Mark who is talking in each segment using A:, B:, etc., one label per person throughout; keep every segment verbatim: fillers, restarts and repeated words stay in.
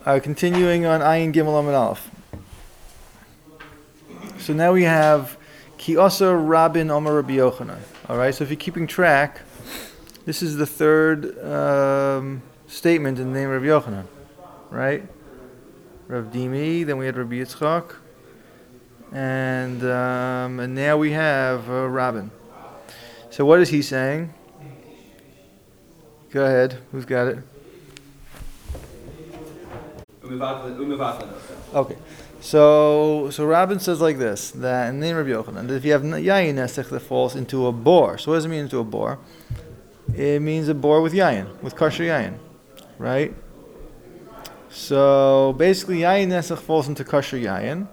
A: Uh, continuing on Ayin Gimel Amud Aleph. So now we have Ki Osar Rabin Omer Rabbi Yochanan. All right. So if you're keeping track, this is the third um, statement in the name of Rabbi Yochanan, right? Rav Dimi. Then we had Rabbi Yitzchak, and um, and now we have uh, Rabin. So what is he saying? Go ahead. Who's got it? Okay, so so Rabin says like this, that in the name of Rabbi Yochanan, that if you have yayin nesech that falls into a bore, so what does it mean into a bore? It means a bore with yayin, with kosher yayin, right? So basically yayin nesech falls into kosher yayin,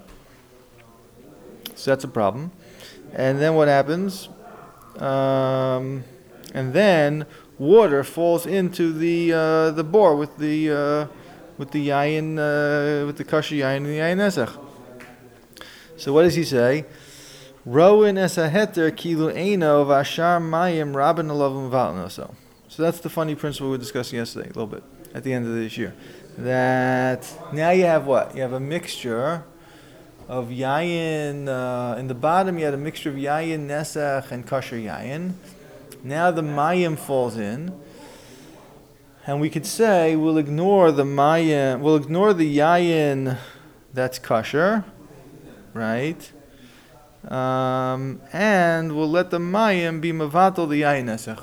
A: so that's a problem. And then what happens? Um, and then water falls into the uh, the bore with the uh, with the yayin, uh, with the kosher yayin and the yayin nesach. So what does he say? Roin es heter kilu eino v'ashar mayim rabin alavim v'alnoso. So that's the funny principle we were discussing yesterday, a little bit at the end of this year. That now you have what? You have a mixture of yayin. Uh, in the bottom, you had a mixture of yayin nesach and kosher yayin. Now the mayim falls in. And we could say we'll ignore the mayim, we'll ignore the yayin that's kosher, right? Um, and we'll let the mayim be mavatal the yayin nesach.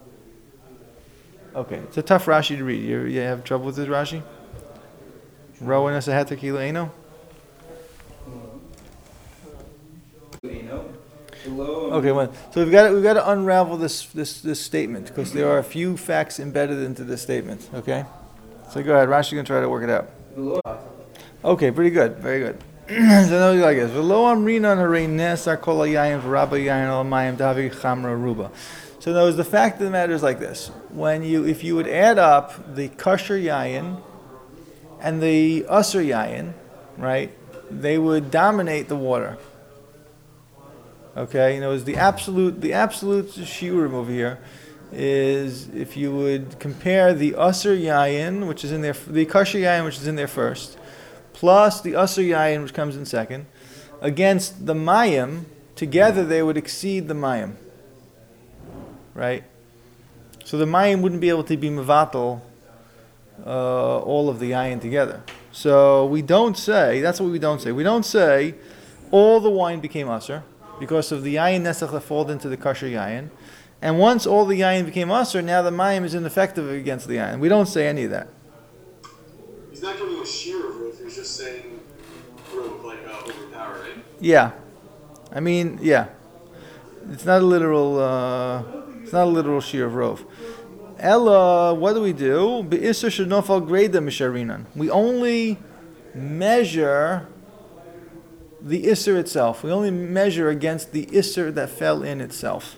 A: Okay, it's a tough Rashi to read. You, you have trouble with this Rashi? Rowan es heter kilu eino? Okay, well, so we've got to, we've got to unravel this this this statement because there are a few facts embedded into this statement. Okay, so go ahead, Rashi, can try to work it out. Okay, pretty good, very good. So now we like this. V'lo amrinan harei nesar kol hayayin v'rabba yayin al mayim davi chamra ruba. So now the fact of the matter is like this: when you if you would add up the kosher yayin and the usur yayin, right, they would dominate the water. Okay, you know, is the absolute the absolute shiurim over here is if you would compare the usur yayin, which is in there, the kosher yayin, which is in there first, plus the usur yayin, which comes in second, against the mayim, together they would exceed the mayim. Right? So the mayim wouldn't be able to be mevatel uh, all of the yayin together. So we don't say, that's what we don't say. We don't say all the wine became usur, because of the yayin nesach that fall into the kosher yayin. And once all the yayin became usur, now the mayim is ineffective against the yayin. We don't say any of that.
B: He's not giving a sheer of roof, he's just saying roof, like uh, overpower, right?
A: Yeah. I mean, yeah. It's not a literal, uh, it's not a literal sheer of rov. Ella, what do we do? Be'isur shenofal greda misharinan. We only measure the Isser itself. We only measure against the Isser that fell in itself.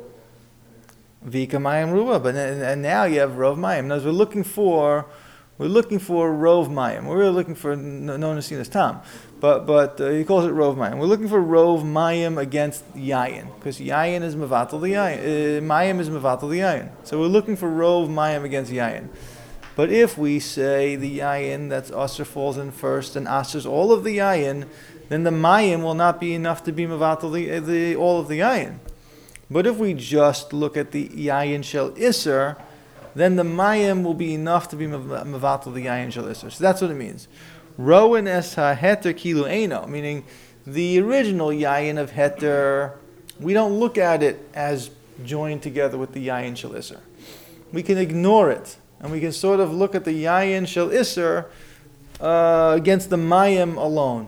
A: Vika Mayim Ruba, but and now you have Rov Mayim. Now we're looking for, we're looking for Rov Mayim. We're really looking for no Nasinas Tam, but but uh, he calls it Rov Mayim. We're looking for Rov Mayim against Yayin, because Yayin is Mevatel the Yayin. Uh, Mayim is Mevatel the Yayin. So we're looking for Rov Mayim against Yayin. But if we say the Yayin that's Asr falls in first and Asr's all of the Yayin, then the mayim will not be enough to be mevatel the, the all of the yayin. But if we just look at the yayin shel iser, then the mayim will be enough to be mevatel the yayin shel iser. So that's what it means. Rowan es ha heter kilu eino, meaning the original yayin of heter, we don't look at it as joined together with the yayin shel iser. We can ignore it, and we can sort of look at the yayin shel iser uh, against the mayim alone.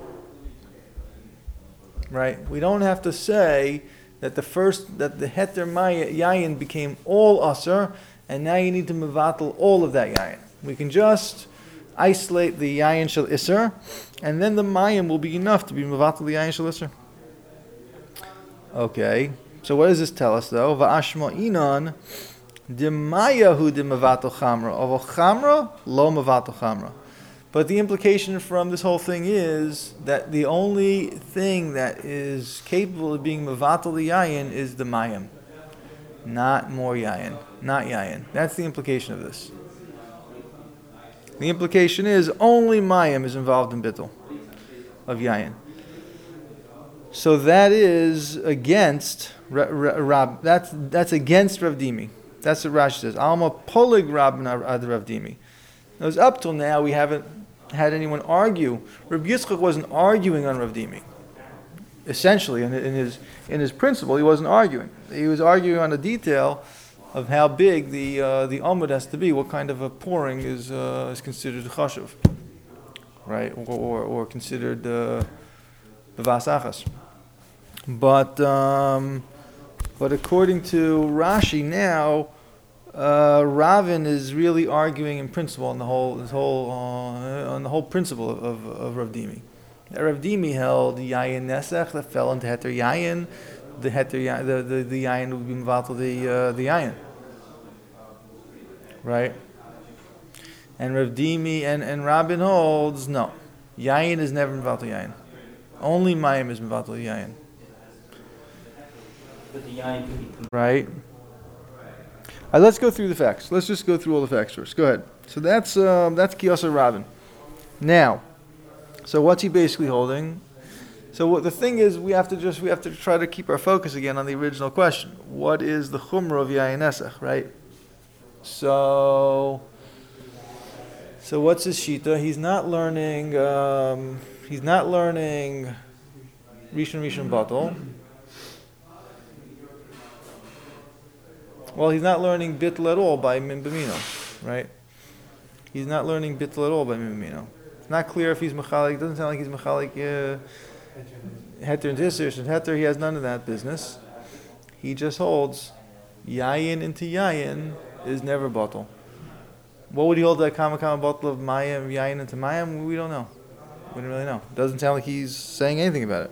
A: Right, we don't have to say that the first that the heter yayin became all usur, and now you need to mevatel all of that yayin. We can just isolate the yayin shel iser, and then the mayim will be enough to be mevatel the yayin shel iser. Okay, so what does this tell us though? Va'ashma inon demayahu de mevatel chamra, avol chamra lo mevatel chamra. But the implication from this whole thing is that the only thing that is capable of being mevatel the yayin is the mayim, not more yayin, not yayin. That's the implication of this. The implication is only Mayim is involved in Bittul of Yayin. So that is against Rab. That's that's against Rav Dimi. That's what Rashi says. Alma polig Rab ad Rav Dimi. It was up till now we haven't had anyone argue. Rav Yitzchak wasn't arguing on Rav Dimi. Essentially, in, in his in his principle, he wasn't arguing. He was arguing on the detail of how big the uh, the amud has to be. What kind of a pouring is uh, is considered chashuv, right? Or or, or considered bevas achas. But um, but according to Rashi now, uh, Ravin is really arguing in principle on the whole this whole uh, on the whole principle of of, of Rav Dimi. Rav Dimi held Yayin Nesach that fell into Heter Yayin. The Heter the the the Yayin would be mevatel the uh, the Yayin, right? And Rav Dimi and and Rabin holds no, Yayin is never mevatel Yayin. Only Mayim is mevatel Yayin.
C: But the yayin could be
A: right. All right, let's go through the facts. Let's just go through all the facts first. Go ahead. So that's um, that's Kiyasa Rabin. Now, so what's he basically holding? So what the thing is, we have to just we have to try to keep our focus again on the original question. What is the chumrah of Yayin Nesach, right? So, so what's his shita? He's not learning. Um, he's not learning Rishon Rishon Batal. Well, he's not learning bittul at all by Min B'mino, right? He's not learning bittul at all by Min B'mino. It's not clear if he's mechalik. It doesn't sound like he's mechalik uh, heter and tisser and heter. He has none of that business. He just holds yayin into yayin is never batal. What would he hold that kama kama batal of mayim yayin into mayim? We don't know. We don't really know. It doesn't sound like he's saying anything about it.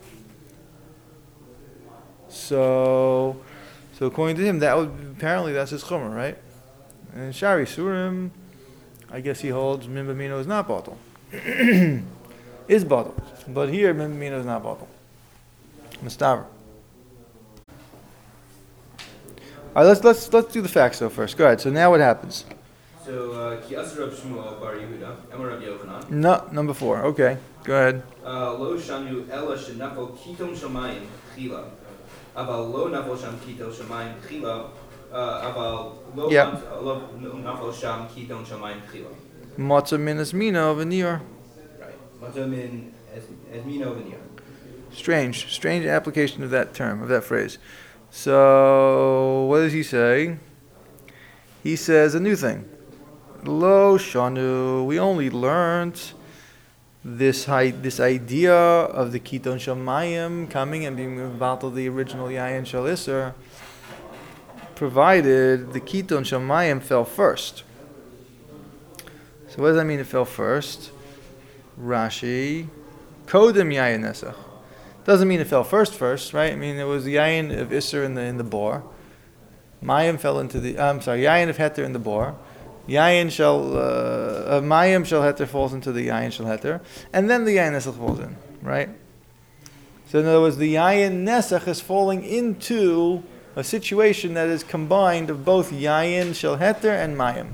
A: So. So according to him, that would apparently that's his chumrah, right? And Shari Surim, I guess he holds Min B'mino is not bottle, is bottle, but here Min B'mino is not bottle. Mustaver. All right, let's let's let's do the facts though first. Go ahead. So now what happens?
C: So Ki Asar Rav Shmuel Bar Yehuda, Emor Rav Yochanan.
A: No, number four. Okay, go ahead.
C: Lo shanu ela shenafal kitom shamayim chila. Aval lo nafal sham kiton shamayim chila. Aval lo nafal sham kiton shamayim chila.
A: Matzah min esmino v'nior.
C: Right. Matzah min esmino v'nior.
A: Strange, strange application of that term, of that phrase. So what does he say? He says a new thing. Lo shanu. We only learned this this idea of the kiton shamayim coming and being about the original yayin shel iser, provided the kiton shamayim fell first. So what does that mean? It fell first. Rashi, kodem yayin nesach. Doesn't mean it fell first first, right? I mean it was the yayin of iser in the in the bor. Mayim fell into the. I'm sorry, yayin of heter in the bor. Yayin shall, uh, Mayim shall heter falls into the Yayin shall heter, and then the Yayin Nesach falls in, right? So in other words, the Yayin Nesach is falling into a situation that is combined of both Yayin shall heter and Mayim.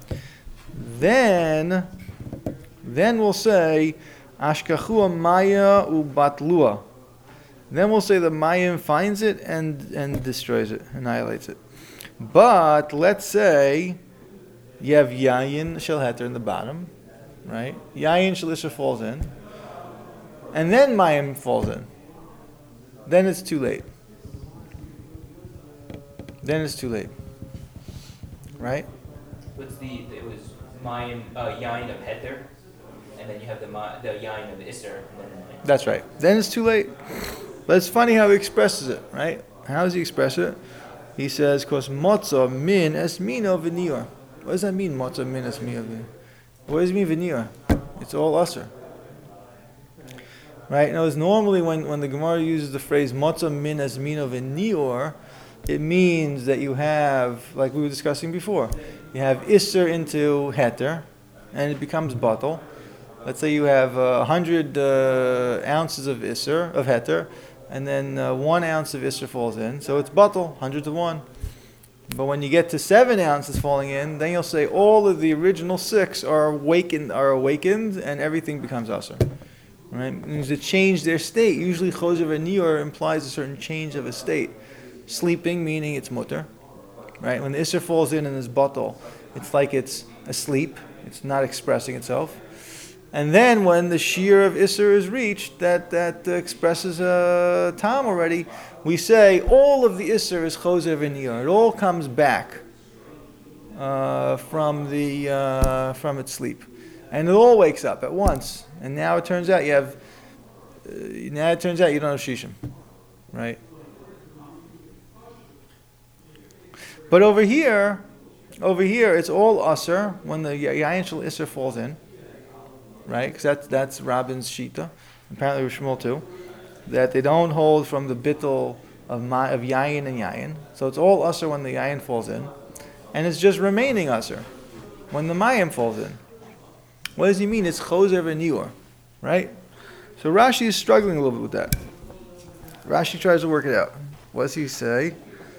A: Then, then we'll say, Ashkachua Maya u Batlua. Then we'll say the Mayim finds it and, and destroys it, annihilates it. But, let's say, you have Yayin Shel Heter in the bottom, right? Yayin Shel Isha falls in, and then Mayim falls in. Then it's too late. Then it's too late, right?
D: What's the? It was Mayim, uh, Yayin of Heter, and then you have the ma, the Yayin of Isser. And then
A: That's right. Then it's too late. But it's funny how he expresses it, right? How does he express it? He says, "Kos motza min esmino v'nior." What does that mean, matzah min esmino? What does it mean, veneer? It's all usher. Right? Now, it's normally when, when the Gemara uses the phrase matzah min esmino veneer, it means that you have, like we were discussing before, you have isser into heter, and it becomes batal. Let's say you have a uh, hundred uh, ounces of isser, of heter, and then uh, one ounce of isser falls in, so it's batal, hundred to one. But when you get to seven ounces falling in, then you'll say all of the original six are awakened, are awakened, and everything becomes aser. Right? It means to change their state. Usually, choser v'nior implies a certain change of a state. Sleeping, meaning it's mutter. Right? When the isser falls in in this bottle, it's like it's asleep. It's not expressing itself. And then when the shear of isser is reached, that that uh, expresses a tam already, we say all of the isser is choser v'nior. It all comes back uh, from the uh, from its sleep, and it all wakes up at once. And now it turns out you have. Uh, now it turns out you don't have shishim, right? But over here, over here, it's all usher when the yayin shel isser falls in. Right, because that's that's Rabin's shita, apparently Rishmol too, that they don't hold from the bittul of ma, of yayin and yayin. So it's all usher when the yayin falls in, and it's just remaining usher when the mayim falls in. What does he mean? It's choser v'nior, right? So Rashi is struggling a little bit with that. Rashi tries to work it out. What does he say?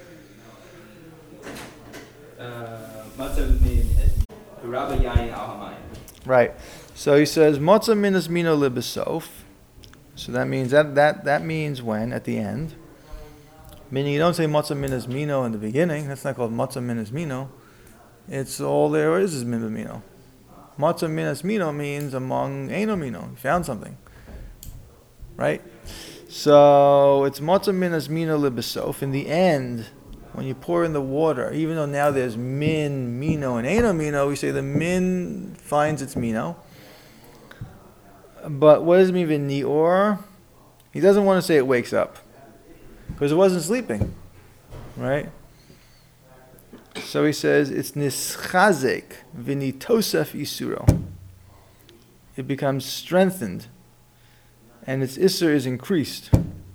C: Matzav min rabba yayin al hamayim.
A: Right. So he says motza minas mino libesof. So that means that, that that means when at the end. Meaning you don't say motza minas mino in the beginning. That's not called motza minas mino. It's all there is is min mino. Motza minas mino means among eno mino. You found something. Right? So it's motza minas mino libesof. In the end, when you pour in the water, even though now there's min, mino, and eno mino, we say the min finds its mino. But what does it mean v'nior? He doesn't want to say it wakes up, because it wasn't sleeping, right? So he says it's nischazek v'nitosef isuro. It becomes strengthened, and its isser is increased.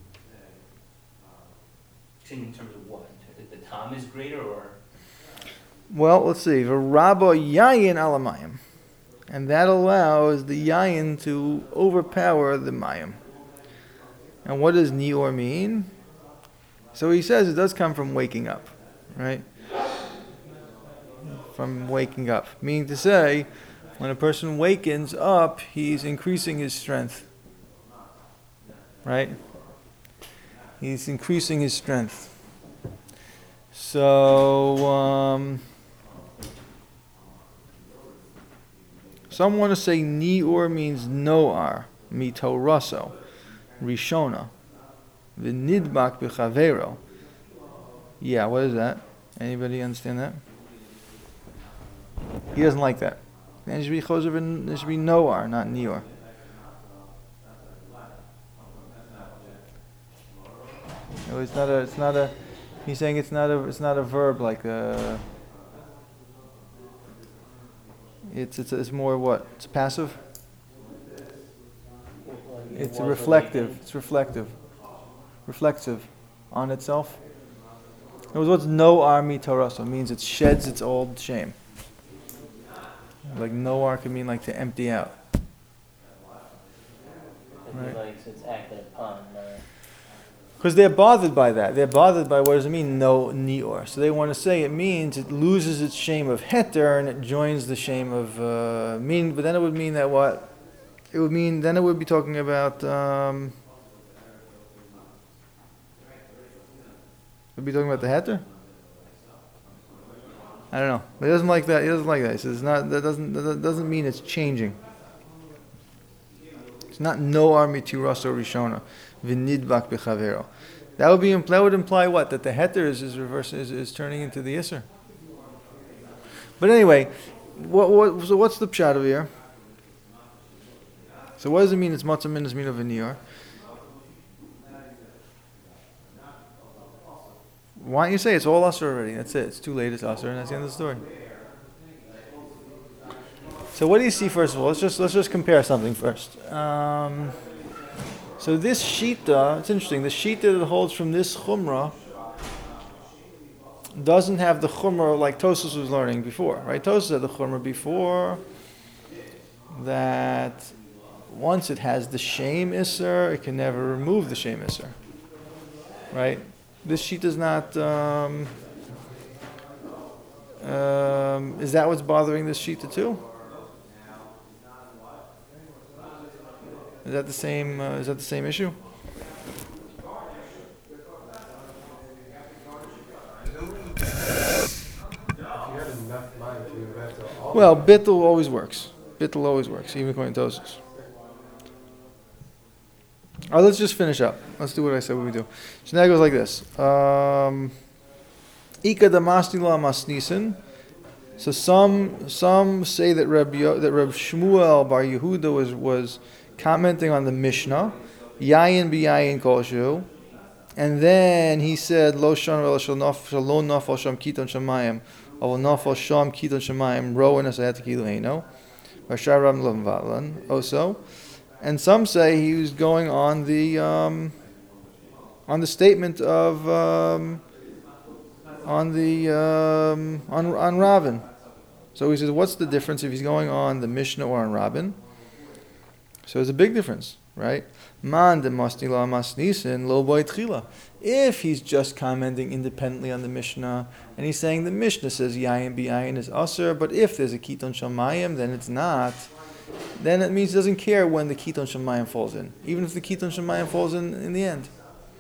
D: In terms of what? The tam is greater, or?
A: Well, let's see. V'rabo yayin alamayim. And that allows the yayin to overpower the mayim. And what does nior mean? So he says it does come from waking up, right? From waking up. Meaning to say, when a person wakens up, he's increasing his strength. Right? He's increasing his strength. So, um... some want to say ni'or means no'ar, mitoraso, rishona, v'nidbak b'chavero. Yeah, what is that? Anybody understand that? He doesn't like that. There should be choser, there should be no'ar, not ni'or. No, it's not a. It's not a. He's saying it's not a. It's not a verb like a. It's, it's it's more what? It's passive? It's reflective. It's reflective. Reflexive on itself. In other words, what's no army Torah? Means it sheds its old shame. Like no can mean like to empty out.
E: Right. Like it's acted upon. Uh,
A: Because they're bothered by that. They're bothered by what does it mean, no nior. So they want to say it means it loses its shame of heter and it joins the shame of uh, mean. But then it would mean that what? It would mean then it would be talking about. Um, would be talking about the heter. I don't know. He doesn't like that. He doesn't like that. He says it's not. That doesn't. That doesn't mean it's changing. It's not no army tirasa rishona. V'nidbak b'chavero. That would be that would imply what? That the heter is is reverse is, is turning into the isser. But anyway, what what so what's the pshat over here? So what does it mean? It's matzah minas mino v'nior. Why don't you say it's all usher already? That's it. It's too late. It's usher, and that's the end of the story. So what do you see first of all? Let's just let's just compare something first. Um, So this shita, it's interesting, the shita that holds from this chumrah doesn't have the chumrah like Tosas was learning before, right? Tosas had the chumrah before that once it has the shame isser, it can never remove the shame isser, right? This shita is not, um, Um, is that what's bothering this Shita too? Is that the same? Uh, is that the same issue? Well, bittul always works. Bittul always works, even according to Tosfos. All right, let's just finish up. Let's do what I said we would do. So now it goes like this. Um, Ika damasni la masnisin. So some some say that Reb Yo, that Reb Shmuel Bar Yehuda was was commenting on the Mishnah, Yayin b'Yayin kolshu, and then he said Lo shon Lo shalom nafal sham kiton shamayim, Lo nafal sham kiton shamayim roen asayat kilu eino, Vasharam lamvalan also, and some say he was going on the um, on the statement of um, on the um, on on Ravin. So he says, what's the difference if he's going on the Mishnah or on Rabin? So there's a big difference, right? Man de masnila masnisin lo boy tchila. If he's just commenting independently on the Mishnah, and he's saying the Mishnah says yayin b'yayin is aser, but if there's a kiton shamayim, then it's not. Then it means he doesn't care when the kiton shamayim falls in, even if the kiton shamayim falls in in the end.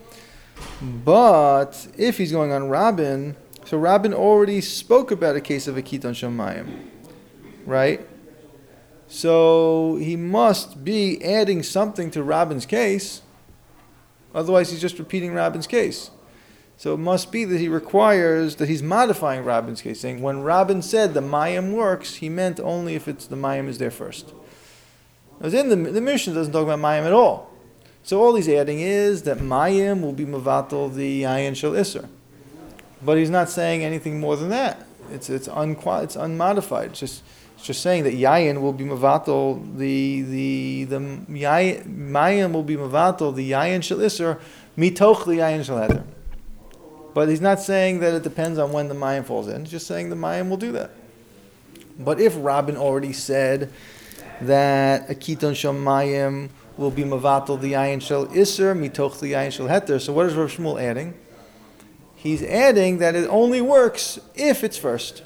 A: But if he's going on Rabin, so Rabin already spoke about a case of a kiton shamayim, right? So he must be adding something to Rabin's case, otherwise he's just repeating Rabin's case. So it must be that he requires, that he's modifying Rabin's case, saying when Rabin said the mayim works, he meant only if it's the mayim is there first. Because in the, the Mishnah doesn't talk about mayim at all. So all he's adding is that mayim will be mevatel the ayin shel iser. But he's not saying anything more than that. It's it's unqua- it's unmodified. It's just it's just saying that yayin will be mevatel the the the yayin, mayim will be mevatel the yayin shel iser mitoch the yayin shel heder. But he's not saying that it depends on when the mayim falls in. He's just saying the mayim will do that. But if Rabin already said that a kiton shel mayim will be mevatel the yayin shel iser mitoch the yayin shel heder, so what is Rav Shmuel adding? He's adding that it only works if it's first.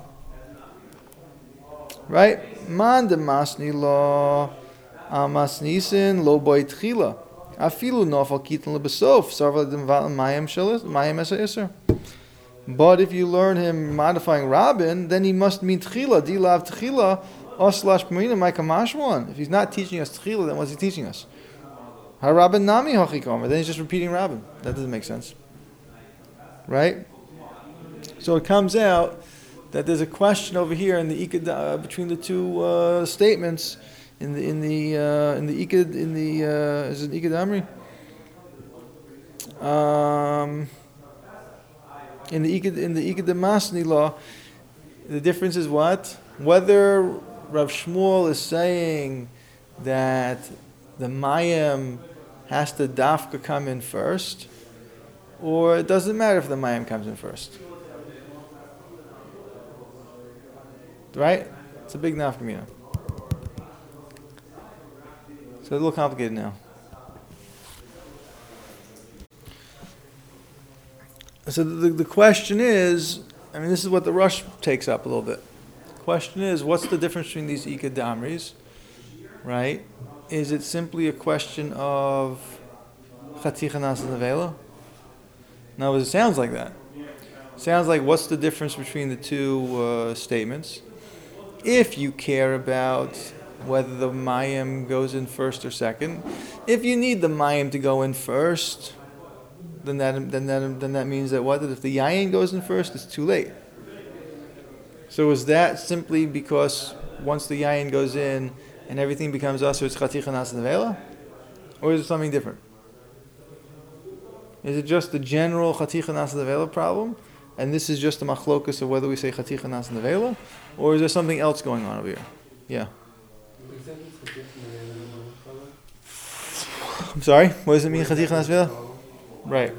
A: Right? Man de masni lo amasnisin lo boy tchila. Afilu nofal kitan lebesof sarva demval mayim shel mayim esa iser. But if you learn him modifying Rabin, then he must mean tchila, dilav tchila, or slash p'mina maikamashwan. If he's not teaching us tchila, then what's he teaching us? Harabin nami hachikomer. Then he's just repeating Rabin. That doesn't make sense. Right? So it comes out that there's a question over here in the ikad, uh, between the two uh, statements in the in the uh, in the ikad in the uh, is it ikad amri? Um, in the ikad in the ikad masni law, the difference is what? Whether Rav Shmuel is saying that the mayim has to dafka come in first, or it doesn't matter if the mayim comes in first. Right? It's a big nafkamina. So a little complicated now. So the, the question is, I mean, this is what the Rush takes up a little bit. The question is, what's the difference between these ikad damris? Right? Is it simply a question of chaticha nasa nevela? Now, it sounds like that. It sounds like what's the difference between the two uh, statements? If you care about whether the mayim goes in first or second, if you need the mayim to go in first, then that then that then that means that what? That if the yayin goes in first, it's too late. So is that simply because once the yayin goes in and everything becomes us, so it's chaticha nasa nevela, or is it something different? Is it just the general chaticha nasa nevela problem, and this is just a machlokus of whether we say chaticha nasa nevela, or is there something else going on over here? Yeah. I'm sorry. What does it mean chaticha nasa nevela? Right.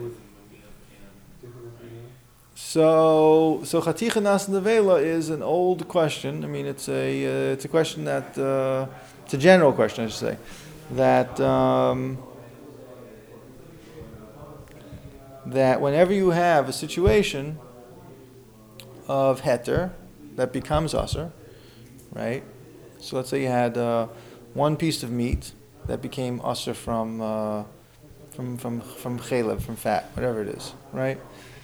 A: So, so chaticha nasa nevela is an old question. I mean, it's a uh, it's a question that uh, it's a general question, I should say, that. Um, that whenever you have a situation of heter that becomes aser, right? So let's say you had uh, one piece of meat that became aser from uh, from from from chalev, from fat, whatever it is, right?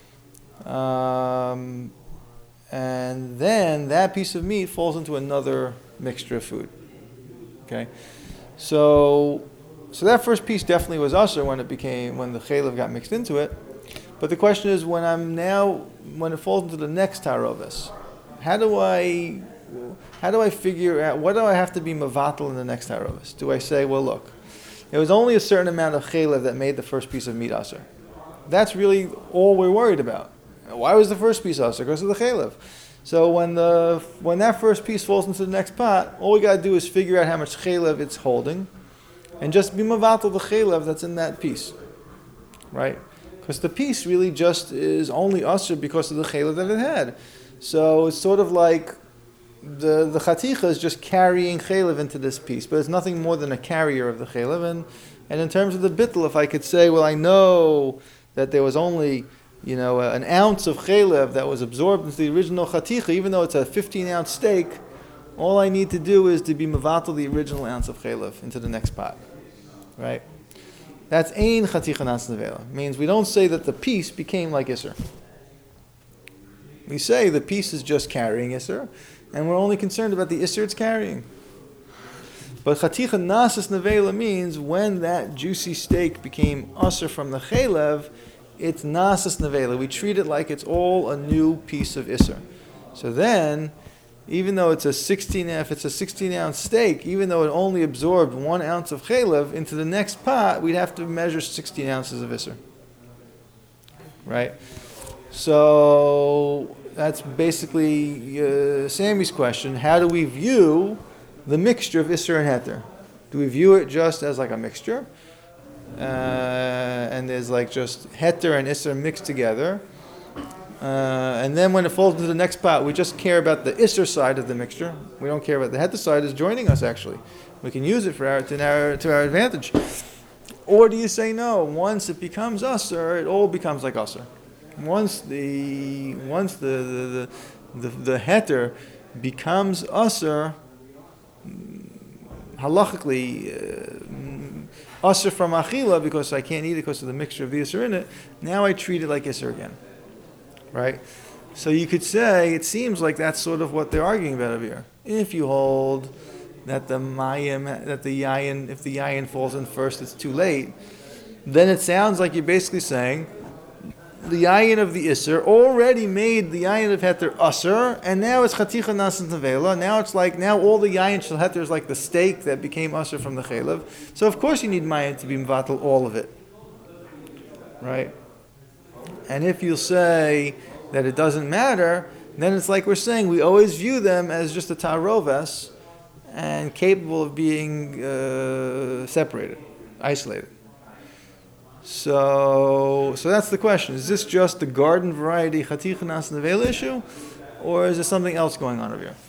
A: Um, and then that piece of meat falls into another mixture of food. Okay, so so that first piece definitely was aser when it became when the chalev got mixed into it. But the question is, when I'm now when it falls into the next tarovis, how do I how do I figure out what do I have to be mavatal in the next tarovis? Do I say, well, look, it was only a certain amount of chalev that made the first piece of meat aser. That's really all we're worried about. Why was the first piece aser? Because of the chalev. So when the when that first piece falls into the next pot, all we got to do is figure out how much chalev it's holding, and just be mavatal the chalev that's in that piece, right? Because the piece really just is only aser because of the chalev that it had. So it's sort of like the the chaticha is just carrying chalev into this piece, but it's nothing more than a carrier of the chalev. And and in terms of the bittul, if I could say, well, I know that there was only, you know, an ounce of chalev that was absorbed into the original chaticha, even though it's a fifteen ounce steak, all I need to do is to be mavatal the original ounce of chalev into the next pot, right? That's ein chaticha nas nevela. Means we don't say that the piece became like iser. We say the piece is just carrying iser, and we're only concerned about the iser it's carrying. But chaticha nasas nevela means when that juicy steak became aser from the chalev, it's nasas nevela. We treat it like it's all a new piece of iser. So then, even though it's a sixteen, if it's a sixteen ounce steak, even though it only absorbed one ounce of chalev into the next pot, we'd have to measure sixteen ounces of iser. Right? So that's basically uh, Sammy's question. How do we view the mixture of iser and heter? Do we view it just as like a mixture? Uh, and there's like just heter and iser mixed together. Uh, and then when it falls into the next pot, we just care about the iser side of the mixture. We don't care about the heter side is joining us actually. We can use it for our to our, to our advantage. Or do you say no? Once it becomes aser, it all becomes like aser. Once the once the the the, the heter becomes aser, halachically uh, aser from achila, because I can't eat it because of the mixture of the iser in it. Now I treat it like iser again, right? So you could say it seems like that's sort of what they're arguing about over here. If you hold that the mayim, that the yayin, if the yayin falls in first, it's too late. Then it sounds like you're basically saying the yayin of the iser already made the yayin of heter aser, and now it's chaticha nasas nevela. Now it's like now all the yayin shel heter is like the steak that became aser from the chalev. So of course you need mayim to be mvatal all of it, right? And if you say that it doesn't matter, then it's like we're saying we always view them as just a taroves and capable of being uh, separated, isolated. So, so that's the question. Is this just the garden variety chaticha nas nevela issue, or is there something else going on over here?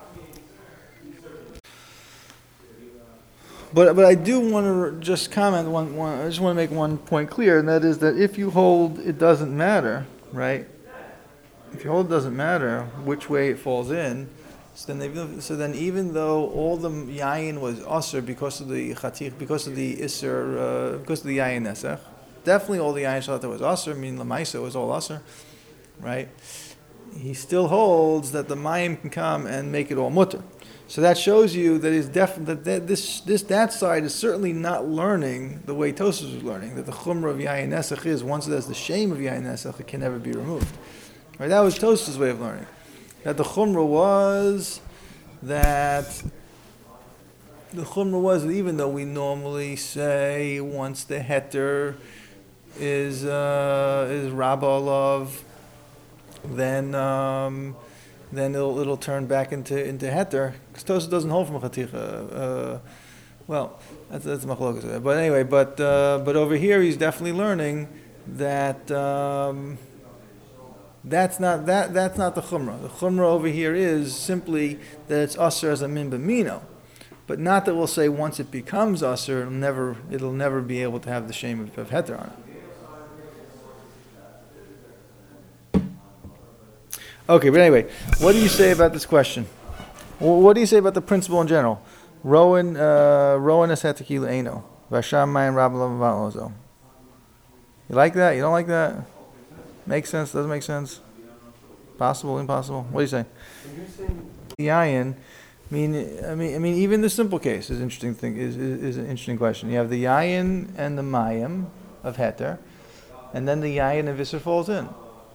A: But but I do want to just comment one, one. I just want to make one point clear, and that is that if you hold it doesn't matter, right? If you hold it doesn't matter which way it falls in, so then they, so then even though all the yayin was aser because of the chatich, because of the iser, uh, because of the yayin nesach, definitely all the yayin shalata was aser. I mean, lamaisa was all aser, right? He still holds that the mayim can come and make it all mutter. So that shows you that is def- that this this that side is certainly not learning the way Tosfos was learning, that the chumrah of yayin nesach is once it has the shame of yayin nesach, it can never be removed. Right? That was Tosfos' way of learning. That the chumrah was that the chumrah was that even though we normally say once the heter is uh, is rabba olav, then um, then it'll it'll turn back into into heter, because Tosfos doesn't hold from a chaticha. Uh, well, that's that's machlokas. But anyway, but uh, but over here he's definitely learning that. Um, That's not that. That's not the chumrah. The chumrah over here is simply that it's aser as a min b'mino, but not that we'll say once it becomes aser, it'll never it'll never be able to have the shame of, of heter on it. Okay, but anyway, what do you say about this question? Wh- What do you say about the principle in general? Rowan, uh, Rowan es hetekila eno. Vasham mayan rabbalam va'ozo. You like that? You don't like that? Makes sense? Doesn't make sense? Possible? Impossible? What do you say? The ayin. I mean, I mean, I mean, even the simple case is interesting. Thing is, is is an interesting question. You have the yayin and the mayim of heter, and then the yayin of isser falls in.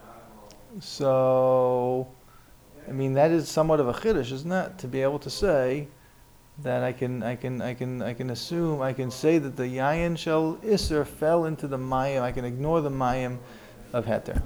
A: So, I mean, that is somewhat of a chiddush, isn't that? To be able to say that I can, I can, I can, I can assume, I can say that the yayin shel isser fell into the mayim. I can ignore the mayim of heter,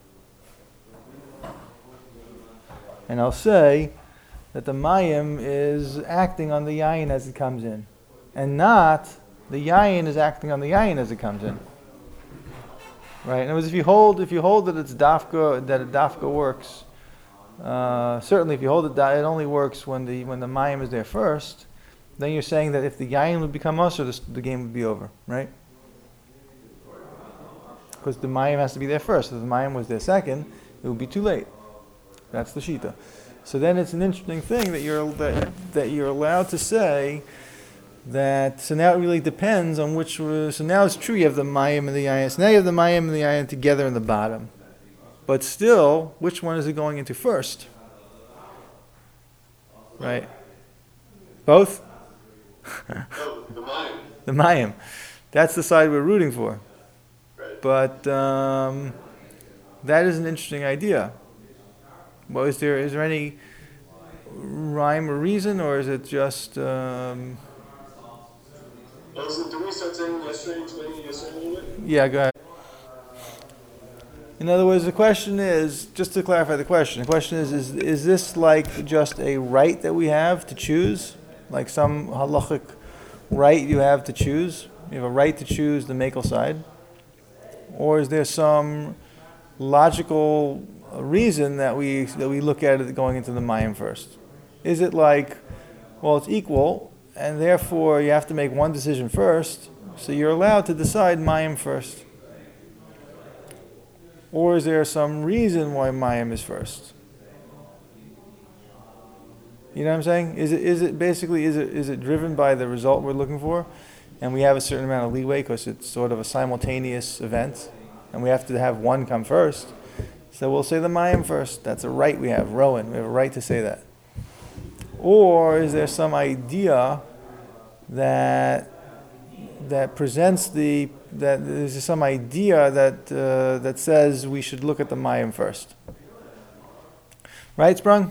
A: and I'll say that the mayim is acting on the yayin as it comes in, and not the yayin is acting on the yayin as it comes in. Right. In other words, if you hold, if you hold that it's dafka, that a dafka works, uh, certainly if you hold it that it only works when the when the mayim is there first, then you're saying that if the yayin would become usher, the, the game would be over, right? Because the mayim has to be there first. If the mayim was there second, it would be too late. That's the shita. So then it's an interesting thing that you're that, that you're allowed to say that. So now it really depends on which. So now it's true you have the mayim and the yayin. So now you have the mayim and the yayin together in the bottom, but still, which one is it going into first? Right. Both.
B: No, the mind.
A: The mayim. That's the side we're rooting for.
B: Right.
A: But um, that is an interesting idea. Well, is there is there any rhyme or reason, or is it just? Um,
B: Oh, so did we start saying yesterday, explaining yesterday a little bit?
A: yeah, go ahead. In other words, the question is, just to clarify the question, the question is, is is this like just a right that we have to choose, like some halachic right you have to choose? You have a right to choose the makel side, or is there some logical reason that we that we look at it going into the mayim first? Is it like, well, it's equal, and therefore you have to make one decision first, so you're allowed to decide mayim first? Or is there some reason why mayim is first? You know what I'm saying? Is it is it basically is it is it driven by the result we're looking for, and we have a certain amount of leeway because it's sort of a simultaneous event, and we have to have one come first? So we'll say the mayim first. That's a right we have. Rowan, we have a right to say that. Or is there some idea that that presents the that there's some idea that uh, that says we should look at the mayim first? Right, Sprung?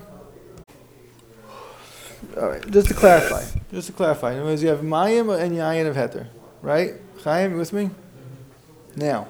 A: All right. Just to clarify. Just to clarify. In other words, you have mayim and yayin of heter. Right? Chaim, you with me? Now.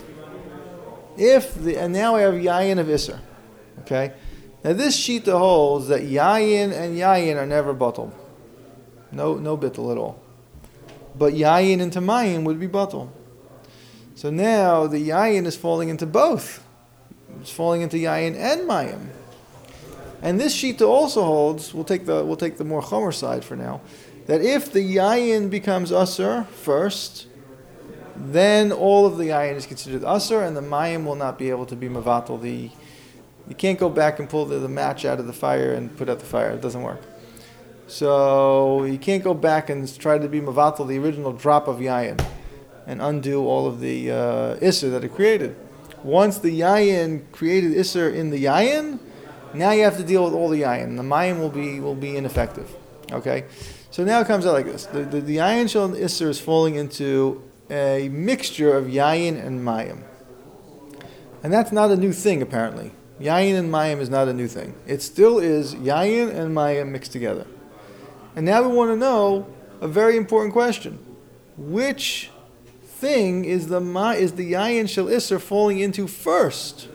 A: If the and now we have yayin of isser, okay. Now this shita holds that yayin and yayin are never batal, no no bittul at all. But yayin into mayim would be batal. So now the yayin is falling into both. It's falling into yayin and mayim. And this shita also holds. We'll take the we'll take the more chomer side for now. That if the yayin becomes usser first, then all of the yayin is considered asur, and the mayim will not be able to be mavatal. The you can't go back and pull the, the match out of the fire and put out the fire. It doesn't work. So you can't go back and try to be mavatal the original drop of yayin and undo all of the uh, isser that it created. Once the yayin created isser in the yayin, now you have to deal with all the yayin. The mayim will be will be ineffective. Okay, so now it comes out like this: the the, the yayin shel isser is falling into a mixture of yayin and mayim. And that's not a new thing, apparently. Yayin and mayim is not a new thing. It still is yayin and mayim mixed together. And now we want to know a very important question. Which thing is the ma- is the yayin shel isser falling into first?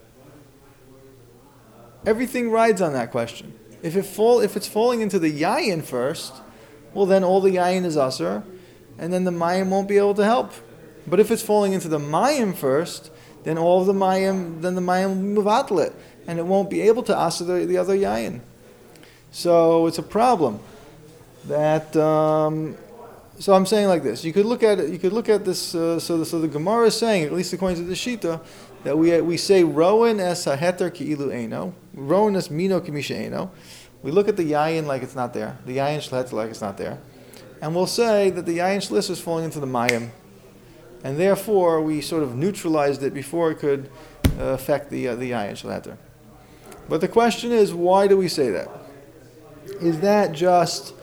A: Everything rides on that question. If it fall, if it's falling into the yayin first, well then all the yayin is asur, and then the mayim won't be able to help. But if it's falling into the mayim first, then all of the mayim, then the mayim will mevatel it, and it won't be able to asur the, the other yayin. So it's a problem. That um, so I'm saying like this. You could look at it. You could look at this. Uh, so the, so the Gemara is saying, at least according to the Shita, that we we say rowan es haheter ki'ilu eino, rowan es mino kimisha eino. We look at the yayin like it's not there, the yayin shel heter like it's not there, and we'll say that the yayin shel isser is falling into the mayim, and therefore we sort of neutralized it before it could uh, affect the uh, the yayin shel heter. But the question is, why do we say that? Is that just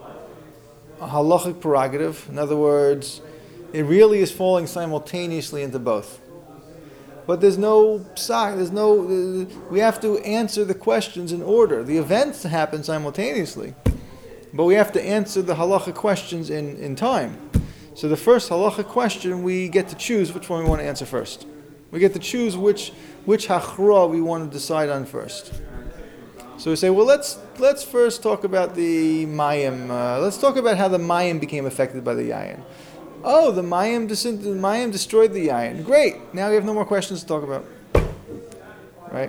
A: a halachic prerogative? In other words, it really is falling simultaneously into both. But there's no psak, there's no, uh, we have to answer the questions in order. The events happen simultaneously, but we have to answer the halachic questions in, in time. So the first halachic question, we get to choose which one we want to answer first. We get to choose which which hachra we want to decide on first. So we say, well, let's let's first talk about the mayim. Uh, let's talk about how the mayim became affected by the yayin. Oh, the mayim, dis- the mayim destroyed the yayin. Great. Now we have no more questions to talk about. Right?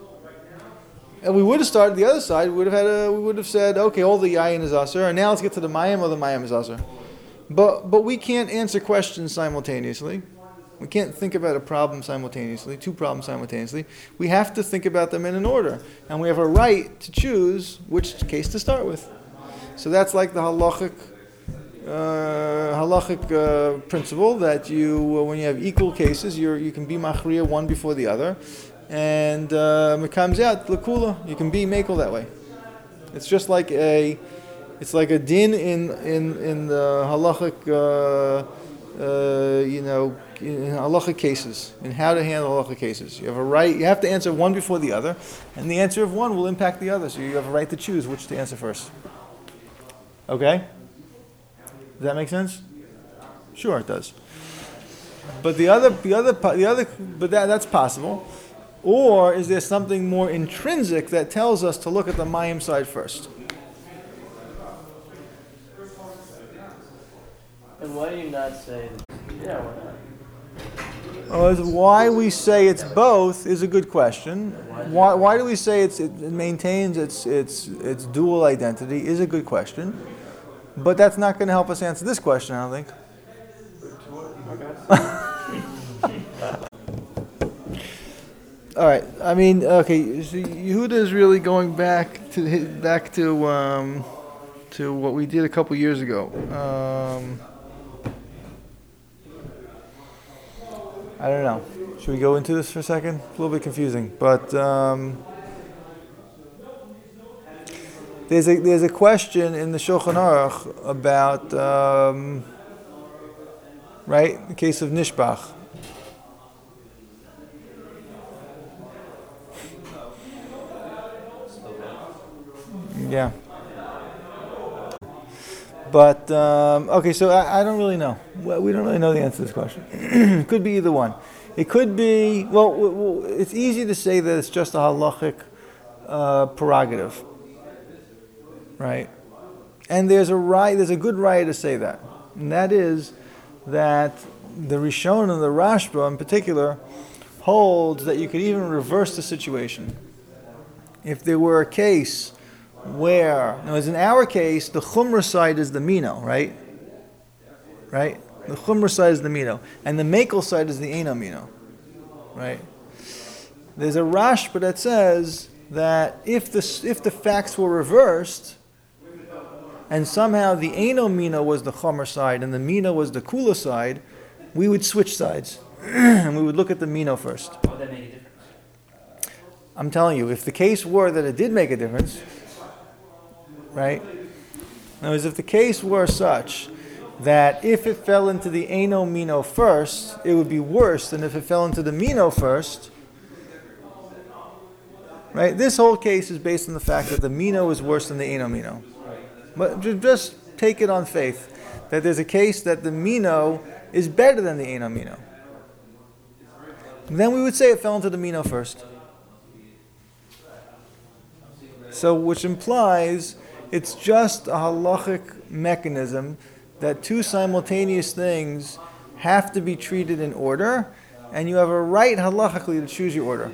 A: And we would have started the other side. We would have had a, we would have said, okay, all the yayin is aser, and now let's get to the mayim, or the mayim is aser. But but we can't answer questions simultaneously. We can't think about a problem simultaneously, two problems simultaneously. We have to think about them in an order. And we have a right to choose which case to start with. So that's like the halachic, uh, halachic uh, principle that you, uh, when you have equal cases, you you can be machriya one before the other. And uh, it comes out, l'kula, you can be makel that way. It's just like a, it's like a din in, in, in the halachic, uh, uh, you know, in halachic cases, in how to handle halachic cases. You have a right, you have to answer one before the other, and the answer of one will impact the other, so you have a right to choose which to answer first. Okay? Does that make sense? Sure, it does. But the other, the other, the other, but that, that's possible. Or is there something more intrinsic that tells us to look at the mayim side first?
E: And why do you not say that? Yeah, why not?
A: Uh, why we say it's both is a good question. Why, why do we say it's, it maintains its, its, its dual identity is a good question. But that's not going to help us answer this question, I don't think. All right. I mean, okay. So Yehuda is really going back to back to um, to what we did a couple years ago. Um, I don't know. Should we go into this for a second? It's a little bit confusing, but um, there's a there's a question in the Shulchan Aruch about um, right the case of Nishbach. Yeah. But, um, okay, so I, I don't really know. Well, we don't really know the answer to this question. It could be either one. It could be, well, w- w- it's easy to say that it's just a halachic uh, prerogative. Right? And there's a right, there's a good right to say that. And that is that the Rishon and the Rashba in particular holds that you could even reverse the situation. If there were a case where, now as in our case, the Chumrah side is the Mino, right? Right? The Chumrah side is the Mino. And the Mekel side is the Eino Mino. Right? There's a Rashba that says that if the, if the facts were reversed, and somehow the Eino Mino was the Chumrah side and the Mino was the Kula side, we would switch sides. And we would look at the Mino first.
D: How would that make a difference?
A: I'm telling you, if the case were that it did make a difference, right? In other words, if the case were such that if it fell into the Eino Mino first, it would be worse than if it fell into the Mino first, right? This whole case is based on the fact that the Mino is worse than the Eino Mino. But just take it on faith that there's a case that the Mino is better than the Eino Mino. Then we would say it fell into the Mino first. So, which implies it's just a halachic mechanism that two simultaneous things have to be treated in order, and you have a right halachically to choose your order.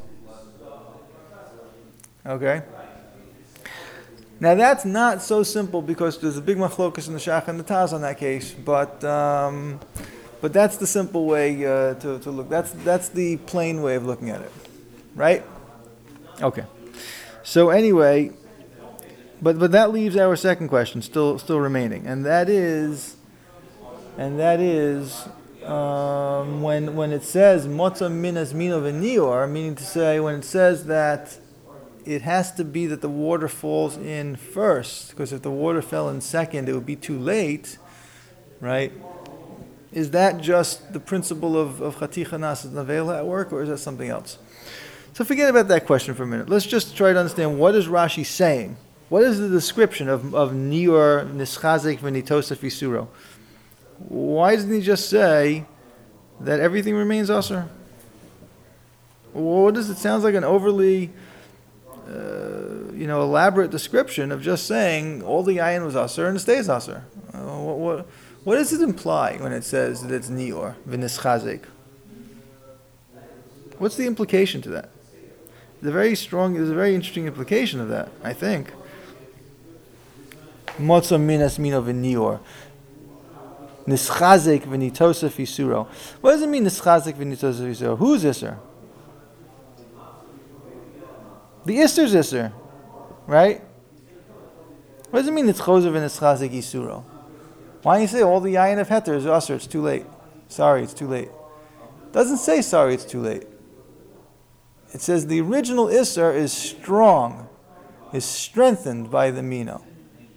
A: Okay? Now that's not so simple because there's a big machlokas in the Shach and the Taz on that case, but um, But that's the simple way uh, to, to look. That's that's the plain way of looking at it, right? Okay. So anyway, but but that leaves our second question still still remaining, and that is, and that is um, when when it says motza minas mino v'nior, meaning to say when it says that it has to be that the water falls in first, because if the water fell in second, it would be too late, right? Is that just the principle of, of Chaticha Nasas Navela at work, or is that something else? So forget about that question for a minute. Let's just try to understand what is Rashi saying. What is the description of, of Nior, Nischazik, V'nitosef Yisuro? Why doesn't he just say that everything remains Asr? What does it sounds like an overly uh, you know, elaborate description of just saying all the ayin was Asr and it stays Asr? Uh, what, what What does it imply when it says that it's nior, v'nischazik? What's the implication to that? The very strong, there's a very interesting implication of that, I think. Motza minas mino v'nior. Nischazik v'nitosef yisuro. What does it mean, nischazik v'nitosef yisuro? Who's Isser? The Isser's Isser, right? What does it mean, it's choser v'nischazik yisuro? Why don't you say all the yayin of heter is usher? It's too late. Sorry, it's too late. Doesn't say sorry, it's too late. It says the original isser is strong, is strengthened by the mino.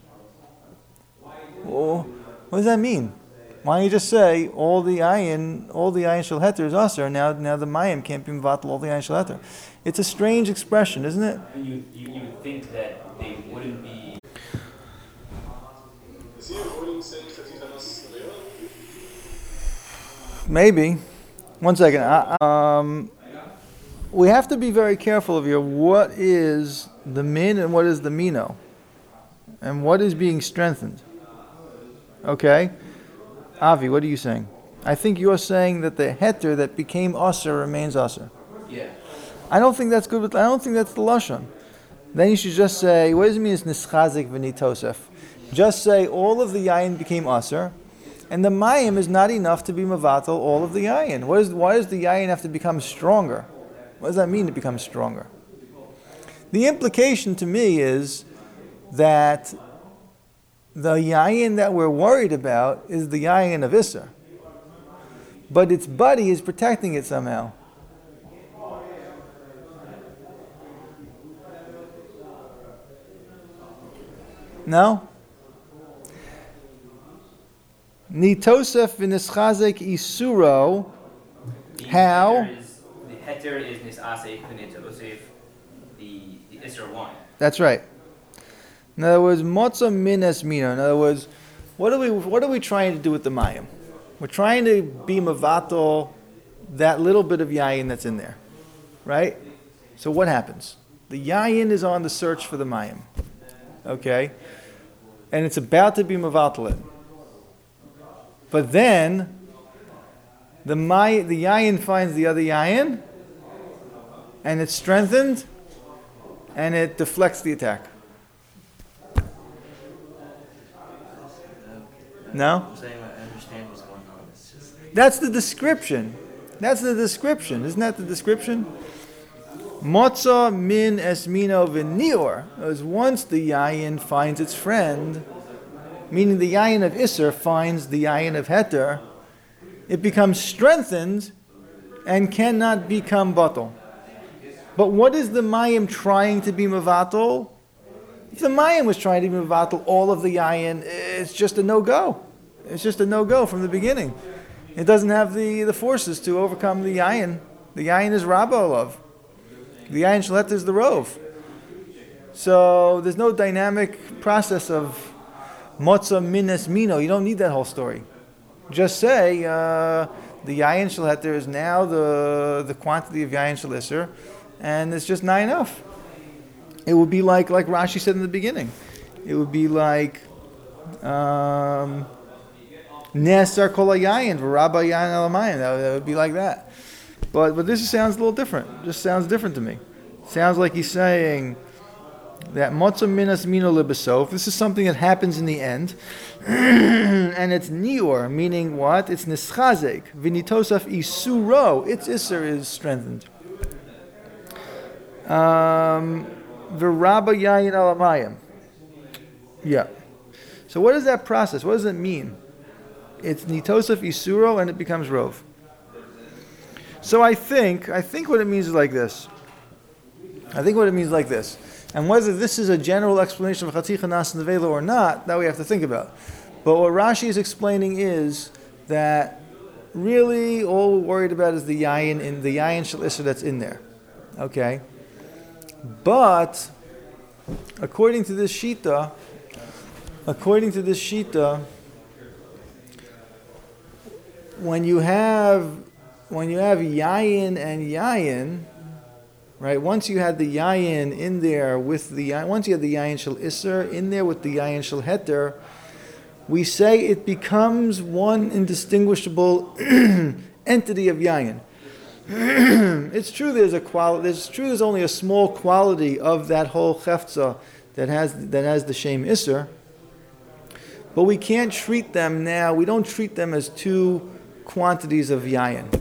A: Well, what does that mean? Why don't you just say all the yayin, all the yayin shel heter is usher? Now, now the mayim can't be mevatel all the yayin shel heter. It's a strange expression, isn't it?
D: You, you, you would think that they wouldn't be.
B: Is he avoiding saying Chaticha Nasas Navela?
A: Maybe. One second. I, um, we have to be very careful of here. What is the min and what is the mino? And what is being strengthened? Okay? Avi, what are you saying? I think you're saying that the heter that became aser remains aser.
D: Yeah.
A: I don't think that's good. But I don't think that's the lashon. Then you should just say, what does it mean it's nischazik v'nitosef? Just say all of the yayin became aser, and the mayim is not enough to be mevatel all of the yayin. What is, why does the yayin have to become stronger? What does that mean to become stronger? The implication to me is that the yayin that we're worried about is the yayin of Isser, but its buddy is protecting it somehow. No? Nitosef v'nischazek isuro. How?
D: The heter is nisasek v'nitosef, the the isser one.
A: That's right. In other words, motza minas mino. In other words, what are we what are we trying to do with the mayim? We're trying to be mavatal that little bit of yayin that's in there, right? So what happens? The yayin is on the search for the mayim, okay, and it's about to be mavatal it. But then the may, the yayin finds the other yayin, and it's strengthened, and it deflects the attack. No?
E: I'm saying I understand what's going on. It's just
A: That's the description. That's the description. Isn't that the description? Motza min esmino v'nior. As once the yayin finds its friend, meaning the yayin of Isser finds the yayin of Heter, it becomes strengthened and cannot become batal. But what is the mayim trying to be mevatel? If the mayim was trying to be mevatel all of the yayin, it's just a no-go. It's just a no-go from the beginning. It doesn't have the, the forces to overcome the yayin. The yayin is rabba olav. The yayin shalet is the rov. So there's no dynamic process of motza minas mino. You don't need that whole story. Just say uh, the yayin shaleter is now the the quantity of yayin shalisser, and it's just not enough. It would be like like Rashi said in the beginning. It would be like um, nesar kol yayin v'rabba yayin elamayin. That would be like that. But but this sounds a little different. It just sounds different to me. Sounds like he's saying that motza minas mino libasof. This is something that happens in the end, and and it's nior, meaning what? It's nischazek. V'nitosaf isuro, its isser is strengthened. Um, V'raba yayin alamayim. Yeah. So what is that process? What does it mean? It's nitosaf isuro and it becomes rov. So I think, I think what it means is like this. I think what it means is like this. And whether this is a general explanation of Chaticha Nas Nevela or not, that we have to think about. But what Rashi is explaining is that really all we're worried about is the yayin in the yayin shel isser that's in there. Okay? But according to this shita, according to this shita, when you have when you have yayin and yayin, right? Once you had the yayin in there with the once you had the yayin shel isser in there with the yayin shel heter, we say it becomes one indistinguishable entity of yayin. It's true there's a quality. It's true there's only a small quality of that whole chefza that has that has the shem isser, but we can't treat them now. We don't treat them as two quantities of yayin.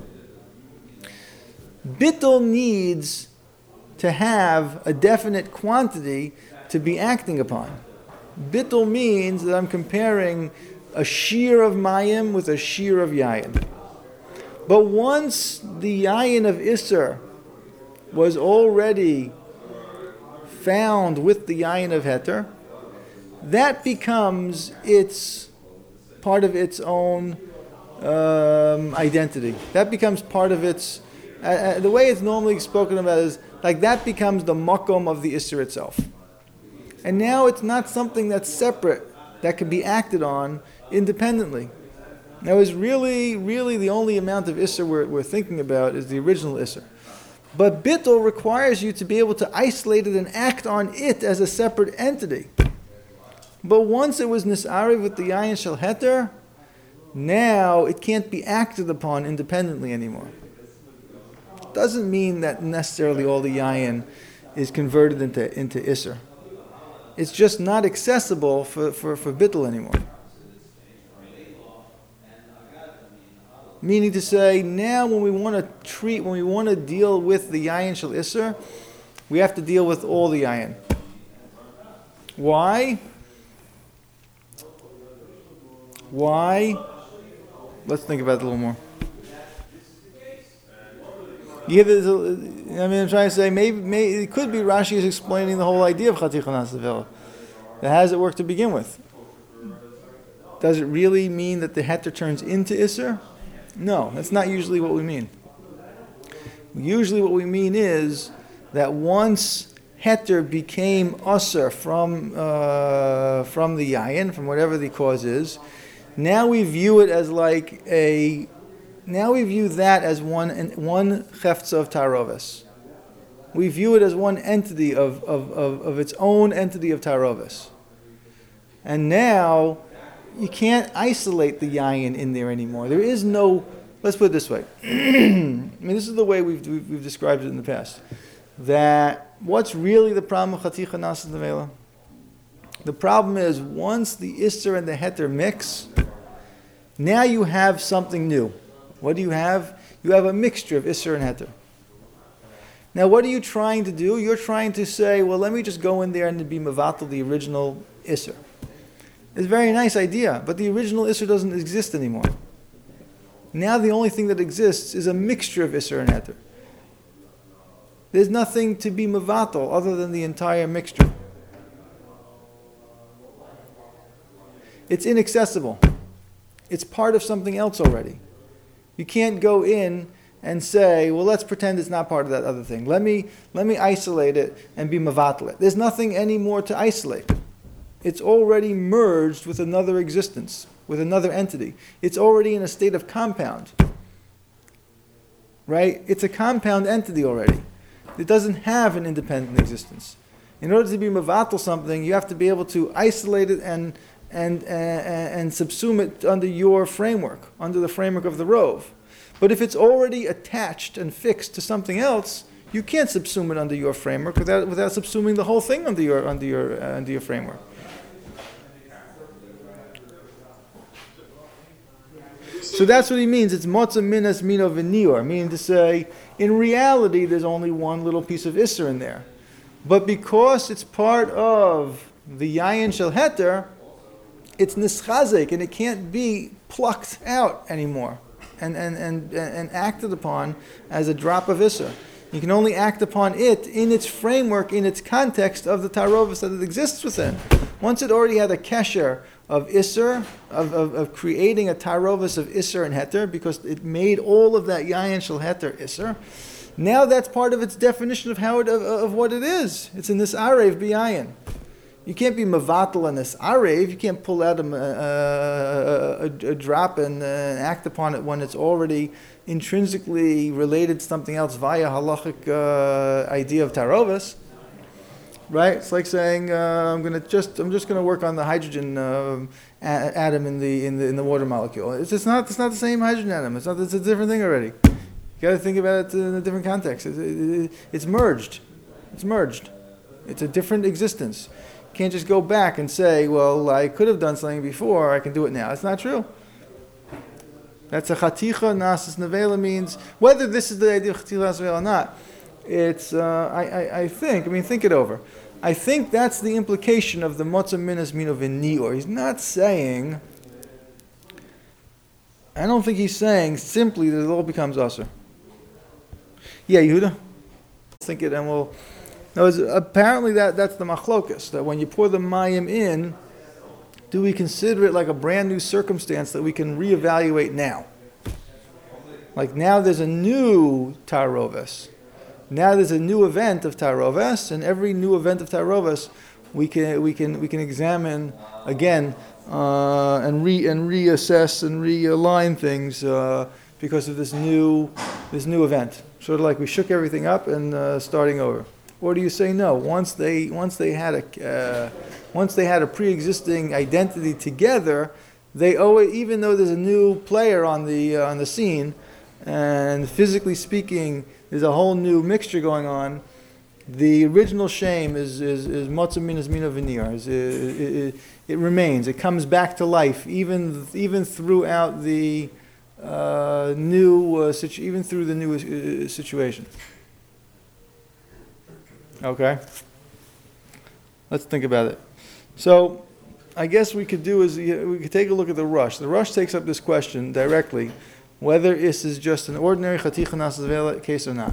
A: Bittul needs to have a definite quantity to be acting upon. Bittul means that I'm comparing a shear of mayim with a shear of yayin. But once the yayin of Isser was already found with the yayin of Heter, that becomes its part of its own um, identity. That becomes part of its. Uh, uh, the way it's normally spoken about is like that becomes the makom of the Isser itself. And now it's not something that's separate, that can be acted on independently. Now, is really, really the only amount of Isser we're, we're thinking about is the original Isser. But Bittul requires you to be able to isolate it and act on it as a separate entity. But once it was Nis'ari with the Yayin Shel Heter, now it can't be acted upon independently anymore. Doesn't mean that necessarily all the Yayin is converted into, into Isser. It's just not accessible for, for, for Bittul anymore. Meaning to say, now when we want to treat, when we want to deal with the Yayin Shel Isser, we have to deal with all the Yayin. Why? Why? Let's think about it a little more. You give this, I mean, I'm trying to say, maybe, maybe it could be Rashi is explaining the whole idea of Chaticha Nas Nevela. That how does it work to begin with? Does it really mean that the Heter turns into Isser? No, that's not usually what we mean. Usually what we mean is that once Heter became Usser from, uh, from the Yayin, from whatever the cause is, now we view it as like a, now we view that as one one Cheftza of Tarovis. We view it as one entity of, of, of, of its own entity of Tarovis. And now you can't isolate the yayin in there anymore. There is no, let's put it this way. I mean, this is the way we've, we've, we've described it in the past. That what's really the problem of Chaticha Nas Nevela? The problem is once the Isser and the Heter mix, now you have something new. What do you have? You have a mixture of Isser and Heter. Now, what are you trying to do? You're trying to say, well, let me just go in there and be Mavatal, the original Isser. It's a very nice idea, but the original Isser doesn't exist anymore. Now the only thing that exists is a mixture of Isser and Heter. There's nothing to be Mavatal other than the entire mixture. It's inaccessible. It's part of something else already. You can't go in and say, well, let's pretend it's not part of that other thing. Let me let me isolate it and be Mavatal it. There's nothing anymore to isolate. It's already merged with another existence, with another entity. It's already in a state of compound. Right? It's a compound entity already. It doesn't have an independent existence. In order to be Mavatal something, you have to be able to isolate it and and uh, and subsume it under your framework, under the framework of the Rov. But if it's already attached and fixed to something else, you can't subsume it under your framework without without subsuming the whole thing under your under your uh, under your framework. So that's what he means. It's motza minas mino v'nior, meaning to say, in reality, there's only one little piece of isser in there. But because it's part of the yayin shel heter, it's nischazek, and it can't be plucked out anymore and, and, and, and acted upon as a drop of isser. You can only act upon it in its framework, in its context of the tarovis that it exists within. Once it already had a kesher of isser, of, of, of creating a tarovis of isser and heter, because it made all of that yayin shel heter isser, now that's part of its definition of how it, of, of what it is. It's in this arev b'yayin. You can't be mavatal in this arev. You can't pull out a, a, a, a drop and uh, act upon it when it's already intrinsically related to something else via halachic uh, idea of tarovis. Right? It's like saying uh, I'm gonna just I'm just gonna work on the hydrogen uh, a- atom in the in the in the water molecule. It's just not it's not the same hydrogen atom. It's not it's a different thing already. You got to think about it in a different context. It, it, it, it's merged. It's merged. It's a different existence. You can't just go back and say, well, I could have done something before, I can do it now. It's not true. That's a chaticha nasis nevela means, whether this is the idea of chaticha nasis nevela or not, it's, uh, I, I, I think, I mean, think it over. I think that's the implication of the motza minas mino v'nior. He's not saying, I don't think he's saying simply that it all becomes usher. Yeah, Yehuda? Think it and we'll... No, apparently that, that's the machlokus, that when you pour the mayim in, do we consider it like a brand new circumstance that we can reevaluate now? Like now there's a new taroves. Now there's a new event of taroves, and every new event of taroves we can we can we can examine again uh, and re and reassess and realign things uh, because of this new this new event. Sort of like we shook everything up and uh, starting over. Or do you say no? Once they once they had a uh, once they had a pre-existing identity together, they owe it, even though there's a new player on the uh, on the scene, and physically speaking, there's a whole new mixture going on. The original shame is is is motza minas mino v'nior. It, it, it remains. It comes back to life, even even throughout the uh, new uh, situ- even through the new uh, situation. Okay. Let's think about it. So, I guess we could do is we could take a look at the Rush. The Rush takes up this question directly, whether this is just an ordinary chaticha nasis nevela case or not.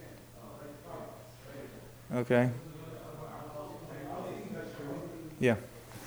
A: Okay. Yeah.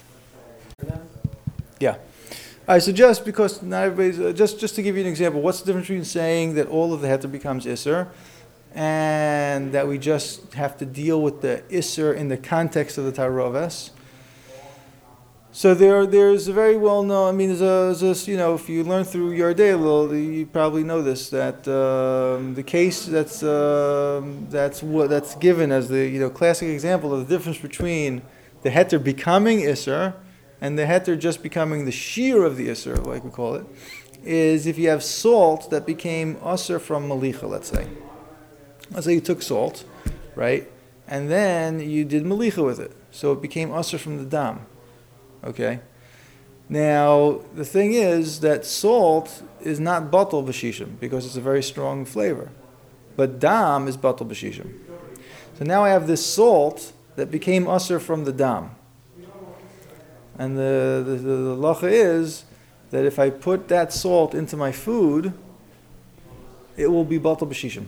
A: Yeah. All right. So just because not everybody's uh, just just to give you an example, what's the difference between saying that all of the heter becomes isser, and that we just have to deal with the isser in the context of the taroves? So there, there's a very well known. I mean, there's a, there's a, you know, if you learn through your day a little, you probably know this, that um, the case that's um, that's what that's given as the you know classic example of the difference between the heter becoming isser and the heter just becoming the shear of the isser, like we call it, is if you have salt that became usser from malicha, let's say. Let's say you took salt, right, and then you did malicha with it, so it became usher from the dam. Okay. Now the thing is that salt is not batal b'shishim because it's a very strong flavor, but dam is batal b'shishim. So now I have this salt that became usher from the dam, and the the, the, the lacha is that if I put that salt into my food, it will be batal b'shishim.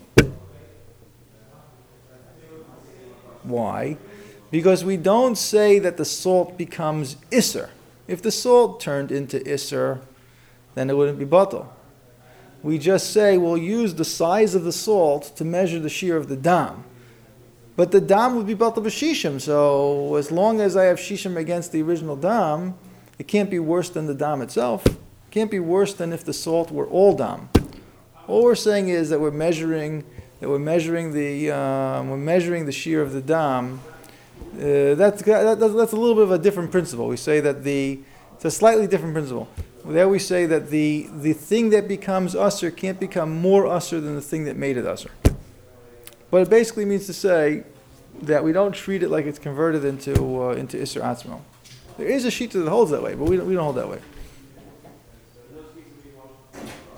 A: Why? Because we don't say that the salt becomes isser. If the salt turned into isser, then it wouldn't be batal. We just say we'll use the size of the salt to measure the shear of the dam. But the dam would be batal b'shishim, so as long as I have shishim against the original dam, it can't be worse than the dam itself. It can't be worse than if the salt were all dam. All we're saying is that we're measuring that we're measuring the um, we're measuring the shear of the dam. Uh, that's, that, that's a little bit of a different principle. We say that the it's a slightly different principle. There we say that the the thing that becomes usher can't become more usher than the thing that made it usher. But it basically means to say that we don't treat it like it's converted into uh, into isser atzmo. There is a shita that holds that way, but we don't, we don't hold that way.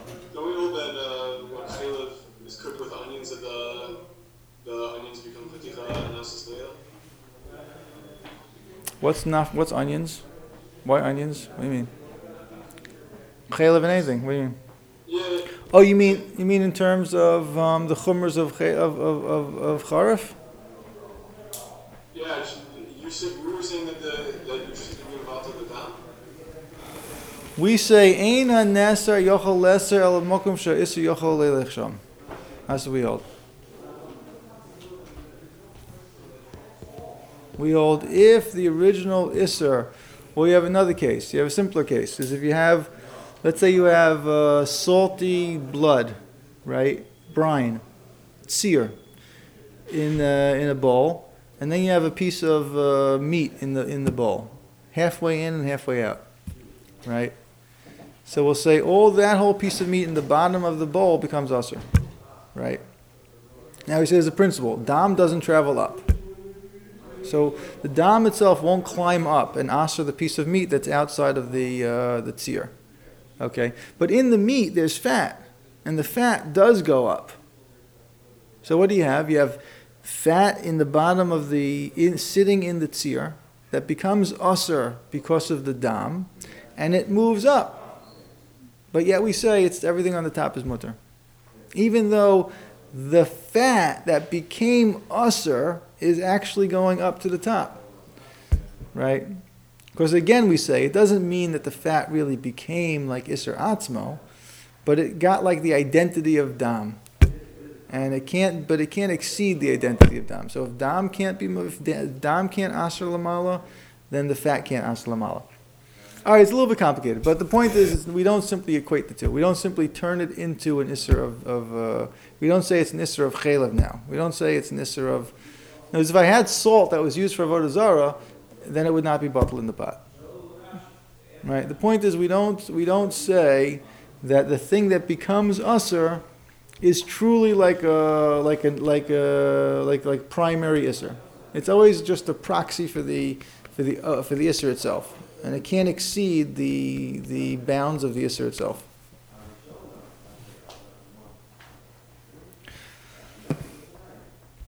A: What's not? What's onions? Why onions? What do you mean? Chaylev and anything. What do you mean?
B: Yeah,
A: Oh, you mean you mean in terms of um, the chumras of chay- of of of, of charif?
B: yeah. it's- You said we were saying that the that you're just thinking about the dam.
A: We say Eina Nasar Yochel Lesser El Mokum Shah Isu Yochel Leilech Sham. That's what we hold. We hold if the original Isser, well, you have another case. You have a simpler case. Is if you have, let's say you have uh, salty blood, right? Brine, sear, in uh, in a bowl, and then you have a piece of uh, meat in the in the bowl, halfway in and halfway out, right? So we'll say all that whole piece of meat in the bottom of the bowl becomes usher, right? Now he says the principle: dam doesn't travel up. So the dam itself won't climb up and usher the piece of meat that's outside of the uh, the tzir. Okay, but in the meat there's fat, and the fat does go up. So what do you have? You have fat in the bottom of the in, sitting in the tzir that becomes usher because of the dam, and it moves up. But yet we say it's everything on the top is mutter, even though the fat that became usher is actually going up to the top, right? Because again, we say it doesn't mean that the fat really became like Isser Atzmo, but it got like the identity of Dam, and it can't. But it can't exceed the identity of Dam. So if Dam can't be, if Dam can't Asher Lamala, then the fat can't Asher Lamala. All right, it's a little bit complicated, but the point is, is we don't simply equate the two. We don't simply turn it into an Isser of. of uh, we don't say it's an Isser of Chaylev now. We don't say it's an Isser of. Because if I had salt that was used for avodah zarah, then it would not be bottled in the pot. Right. The point is, we don't we don't say that the thing that becomes usher is truly like a like a like a like like primary isser. It's always just a proxy for the for the uh, for the isser itself, and it can't exceed the the bounds of the isser itself.